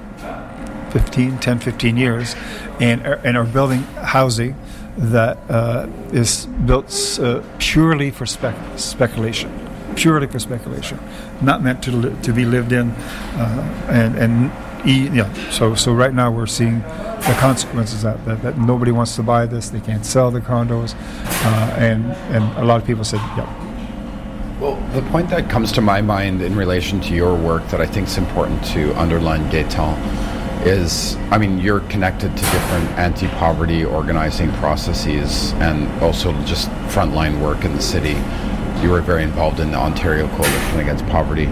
fifteen, ten, fifteen years, and and are building housing that uh, is built uh, purely for spec- speculation. Purely for speculation, not meant to li- to be lived in, uh, and and e- yeah. So so right now we're seeing the consequences that, that that nobody wants to buy this. They can't sell the condos, uh, and and a lot of people said, yeah. Well, the point that comes to my mind in relation to your work that I think is important to underline, Gaetan, is, I mean, you're connected to different anti-poverty organizing processes and also just frontline work in the city. You were very involved in the Ontario Coalition Against Poverty.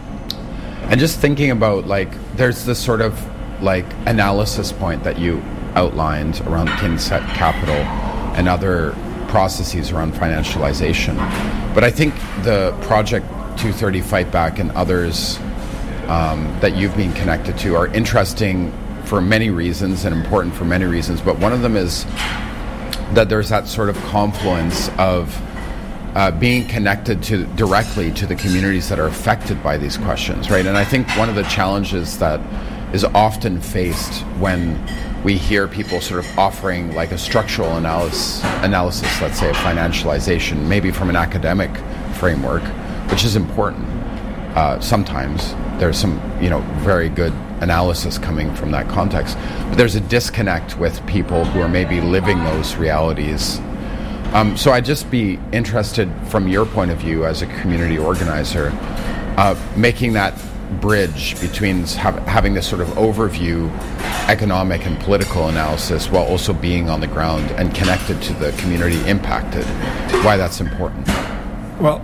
And just thinking about, like, there's this sort of, like, analysis point that you outlined around KingSett Capital and other processes around financialization. But I think the Project two thirty Fight Back and others um, that you've been connected to are interesting for many reasons and important for many reasons. But one of them is that there's that sort of confluence of Uh, being connected to directly to the communities that are affected by these questions, right? And I think one of the challenges that is often faced when we hear people sort of offering like a structural analysis, analysis, let's say, of financialization, maybe from an academic framework, which is important. Uh, sometimes there's some, you know, very good analysis coming from that context, but there's a disconnect with people who are maybe living those realities. Um, so I'd just be interested from your point of view as a community organizer, uh, making that bridge between ha- having this sort of overview economic and political analysis while also being on the ground and connected to the community impacted, why that's important. Well,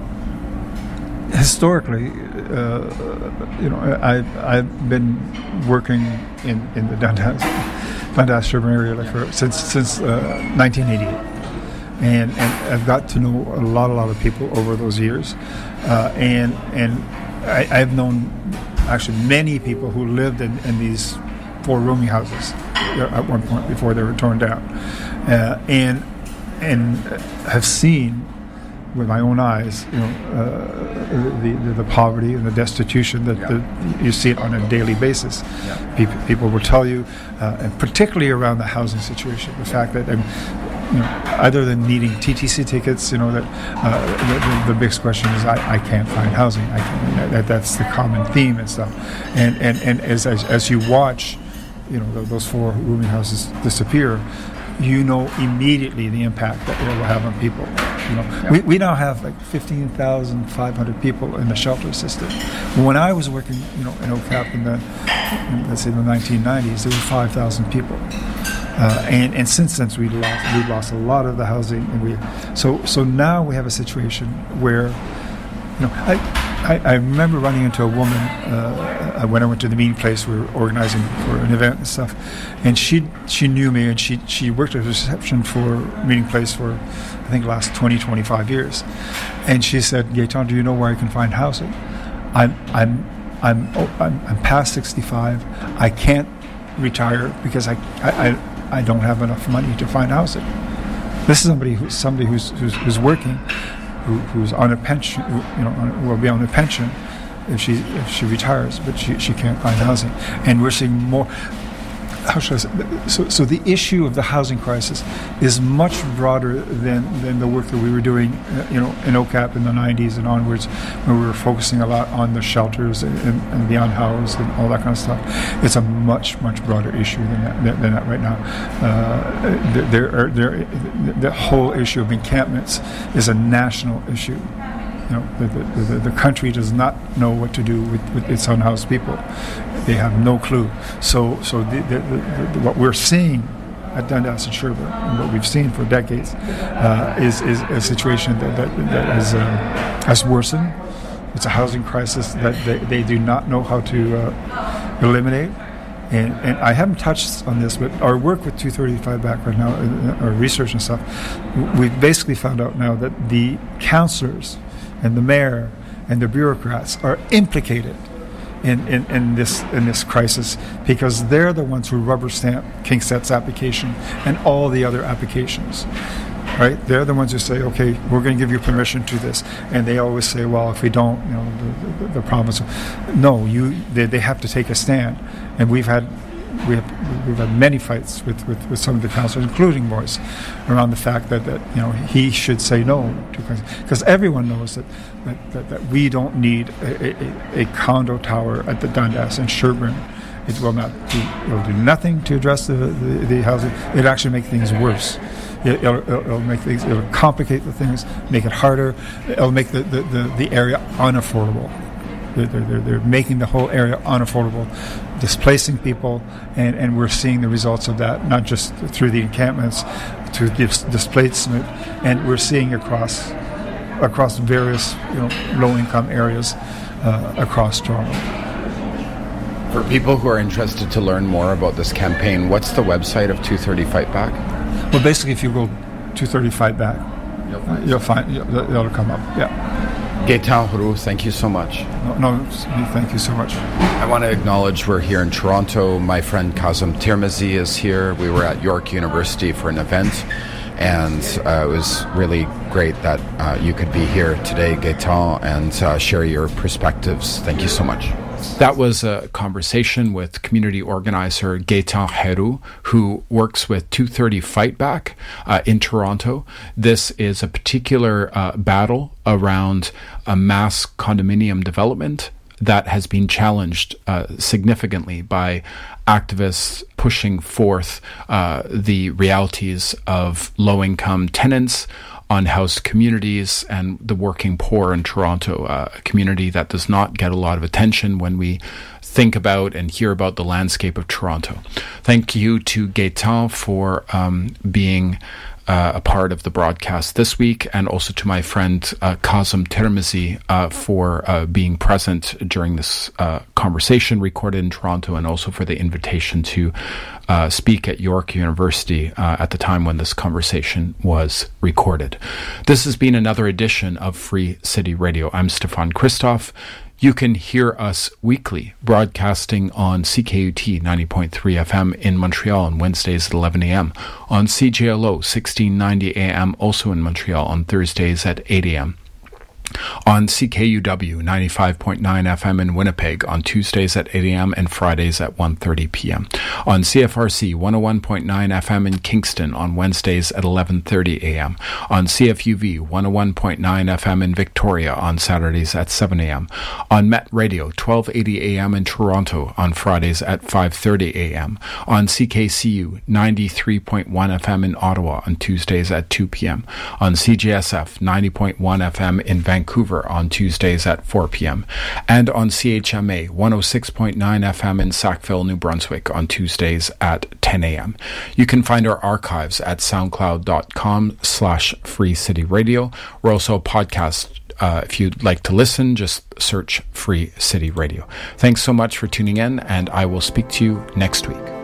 historically, uh, you know, I, I've been working in, in the Dundas, Dundas urban area like for, since since uh, nineteen eighty-eight, and and I've got to know a lot a lot of people over those years, uh, and and I, I've known actually many people who lived in, in these four rooming houses at one point before they were torn down, uh, and and have seen with my own eyes, you know, uh, the, the the poverty and the destitution that yeah. the, you see it on a daily basis. Yeah. People, people will tell you, uh, and particularly around the housing situation, the fact that, um, you know, other than needing T T C tickets, you know, that uh, the, the, the big question is, I, I can't find housing. I can, that, that's the common theme and stuff. And and and as as, as you watch, you know, those four rooming houses disappear, you know immediately the impact that it will have on people. You know, yeah. we, we now have like fifteen thousand five hundred people in the shelter system. When I was working, you know, in O C A P in the, in, let's say, the nineteen nineties, there were five thousand people. Uh, and, and since then, we lost we lost a lot of the housing, and we so so now we have a situation where, you know, I I, I remember running into a woman uh, when I went to the meeting place. We were organizing for an event and stuff, and she she knew me, and she she worked at reception for meeting place for I think last twenty, twenty-five years, and she said, "Gaetan, do you know where I can find housing? I'm I'm I'm oh, I'm, I'm past sixty-five. I can't retire because I I, I don't have enough money to find housing." This is somebody who's somebody who's who's, who's working, who, who's on a pension, you know, on, will be on a pension if she if she retires, but she she can't find housing, and we're seeing more. How should I say? So, so the issue of the housing crisis is much broader than, than the work that we were doing, you know, in O C A P in the nineties and onwards, when we were focusing a lot on the shelters and, and, and the unhoused and all that kind of stuff. It's a much, much broader issue than that, than that right now. Uh, there are, there, the whole issue of encampments is a national issue. You know, the, the, the, the country does not know what to do with, with its unhoused people. They have no clue. So, so the, the, the, the, what we're seeing at Dundas and Sherbourne, and what we've seen for decades, uh, is, is a situation that, that, that has, uh, has worsened. It's a housing crisis that they, they do not know how to uh, eliminate. And, and I haven't touched on this, but our work with two thirty-five back right now, uh, our research and stuff, we've basically found out now that the councillors and the mayor and the bureaucrats are implicated in, in, in this in this crisis, because they're the ones who rubber stamp Kingstead's application and all the other applications. Right? They're the ones who say, okay, we're going to give you permission to this, and they always say, well, if we don't, you know, the, the, the promise. No, you they, they have to take a stand, and we've had. We have, we've had many fights with, with, with some of the councillors, including Boyce, around the fact that, that you know he should say no to, because everyone knows that that, that, that we don't need a, a, a condo tower at the Dundas and Sherbourne. It will not do, it will do nothing to address the, the, the housing. It actually make things worse. It, it'll, it'll make things. It'll complicate the things, make it harder. It'll make the, the, the, the area unaffordable. They're, they're, they're making the whole area unaffordable, displacing people, and, and we're seeing the results of that, not just through the encampments, through dis- displacement, and we're seeing across across various, you know, low-income areas uh, across Toronto. For people who are interested to learn more about this campaign, what's the website of two thirty Fight Back? Well, basically, if you go two thirty Fight Back, you'll find, you'll find it'll come up. Yeah. Gaetan Huru, thank you so much. No, no, thank you so much. I want to acknowledge we're here in Toronto. My friend Kazem Tirmizi is here. We were at York University for an event, and uh, it was really great that uh, you could be here today, Gaetan, and uh, share your perspectives. Thank you so much. That was a conversation with community organizer Gaetan Heru, who works with two thirty Fight Back uh, in Toronto. This is a particular uh, battle around a mass condominium development that has been challenged uh, significantly by activists pushing forth uh, the realities of low-income tenants, unhoused communities, and the working poor in Toronto, uh, a community that does not get a lot of attention when we think about and hear about the landscape of Toronto. Thank you to Gaetan for um, being uh, a part of the broadcast this week, and also to my friend uh, Kazım Tirmizi uh, for uh, being present during this uh, conversation recorded in Toronto, and also for the invitation to Uh, speak at York University uh, at the time when this conversation was recorded. This has been another edition of Free City Radio. I'm Stefan Christoff. You can hear us weekly, broadcasting on C K U T ninety point three F M in Montreal on Wednesdays at eleven a.m., on C J L O sixteen ninety A M, also in Montreal, on Thursdays at eight a.m., on C K U W ninety-five point nine F M in Winnipeg on Tuesdays at eight a.m. and Fridays at one thirty p.m. On C F R C one oh one point nine F M in Kingston on Wednesdays at eleven thirty a.m. On C F U V one oh one point nine F M in Victoria on Saturdays at seven a.m. On Met Radio twelve eighty a.m. in Toronto on Fridays at five thirty a.m. On C K C U ninety-three point one F M in Ottawa on Tuesdays at two p.m. On C J S F ninety point one F M in Vancouver Vancouver on Tuesdays at four p.m. and on C H M A one oh six point nine F M in Sackville, New Brunswick on Tuesdays at ten a.m. You can find our archives at soundcloud.com slash Free City Radio. We're also a podcast. Uh, if you'd like to listen, just search Free City Radio. Thanks so much for tuning in, and I will speak to you next week.